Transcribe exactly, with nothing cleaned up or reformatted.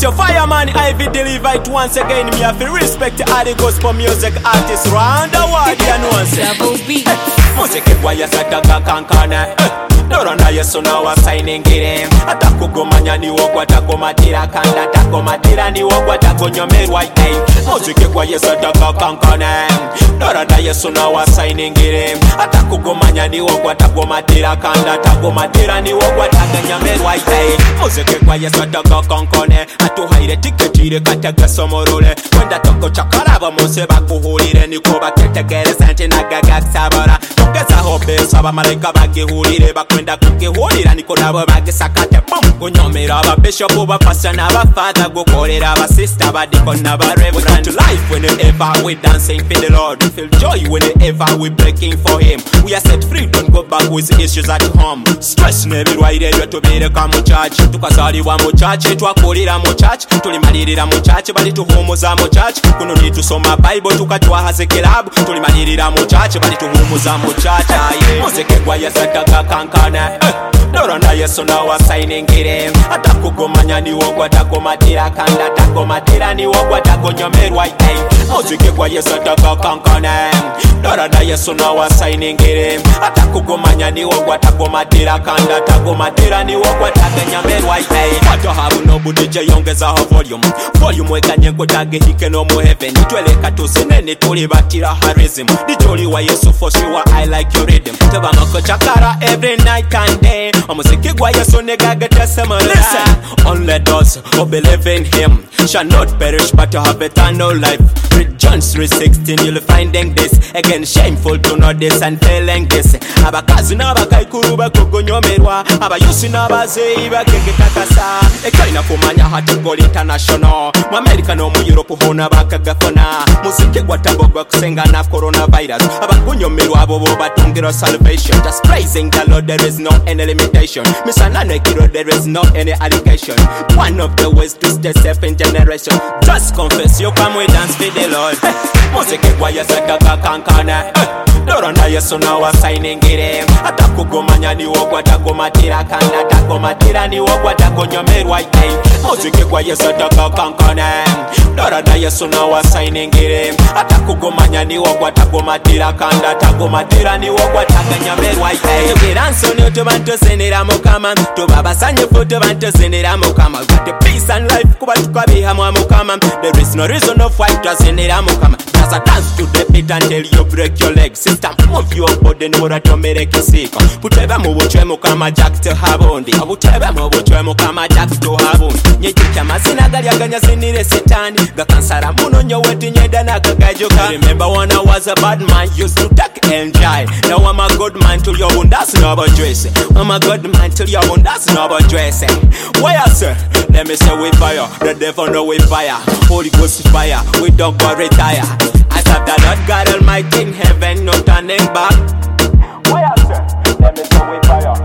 your fireman Ivy deliver it once again. Me have to respect all the gospel music artists round the world. You know Double beat. music kwa ya sataka kankana. Doranda yesu na wa signing game. Atakugomanya ni wogwa takomatira kanda takomatira ni wogwa takonyomerwa ite. Music kwa yesu ataka kankana. Doranda yesu na wa signing game. Atakugomanya ni wogwa takomatira kanda takomatira ni wogwa takonyomerwa ite. Music kwa yesu ataka kankana. Atuhaire tiketire kataka somorole. Kwenda toko chakaraba mose bakuhurire niko baketegereza nti nagagaksabara. Tugeza hobe saba malaika bagihurire bakwenda kugihurira niko nabo bagisakate bum kunyomera aba bishop ba pastor na ba father gukorera aba sister ba deacon na ba reverend. To life whenever we dancing for the Lord, we feel joy whenever we breaking for him. We are set free, don't go back with issues at home. Stress nebirwaire byo tubireka mu church, tukazaliwa mu church, twakurira mu church, tulimalirira mu church, bali tuhumuza mu church. Kuno ni tusoma Bible tukatwahaze kilabu, tulimalirira mu church, bali tuhumuza mu church. Muziki gwa yasataka kankana. Doranda yesu na wa signing game. Atakugomanya ni wogwa takomatira kanda takomatira ni wogwa takonyomerwa ite. Muziki gwa yesu ataka kankana. Doranda yesu na wa signing game. Atakugomanya ni wogwa takomatira kanda takomatira ni wogwa takonyomerwa ite. Wato habu no budije yongeza ho volume. Volume wekanye kutage hike no mu heaven. Tweleka tusinene tuli batira harism. Ditoli wa yesu for sure I like your rhythm. Teba mako chakara every night and day. Omuziki gwa yesu negaga testimony. Listen, only those who believe in him shall not perish but to have eternal life. Read John three sixteen, you'll finding this. Again, shameful to know this and failing this. Abakazi n'abakaikuru bakugonyomerwa, abayusi n'abazeyi bakegetakasa. Ekaina kumanya hati goli international. Mu America no mu Europe hona bakagafona. Muziki gwa tabogwa kusenga na coronavirus. Abagonyomerwa abo bo batungira salvation. Just praising the Lord, there is no any limitation. Misanane kiro, there is no any allegation. One of the ways to stay safe in generation. Just confess you come we dance for the Lord. Muziki gwa yasataka kankana. Doranda yesu na wa signing game. Atakugomanya ni wogwa takomatira kanda takomatira ni wogwa takonyomerwa ite. Muziki gwa yesu ataka kankana. Doranda yesu na wa signing game. Atakugomanya ni wogwa takomatira kanda takomatira ni wogwa takonyomerwa ite. Tukiranso ni tubantu zinira mukama. Tubabasanye futu bantu zinira mukama. Got the peace and life kuba tukabiha mwa mukama. There is no reason of why tuzinira mukama. As I dance to the beat until you break your legs. Sister, move your body nora tomere kisiko. Puteba mu buchwemo kama Jack to habondi. Abuteba mu buchwemo kama Jack to habondi. Nyekika masina gali aganya sinire setani. Gakansara muno nyo wetu nyeda na kagajoka. Remember when I was a bad man, used to take and enjoy. Now I'm a good man till your bundas no dress. I'm a good man till your bundas no dress. Why I say? Let me say we fire. The devil know we fire. Holy Ghost fire. We don't go retire. I serve the Lord God Almighty in heaven, no turning back. Why I say? Let me say we fire.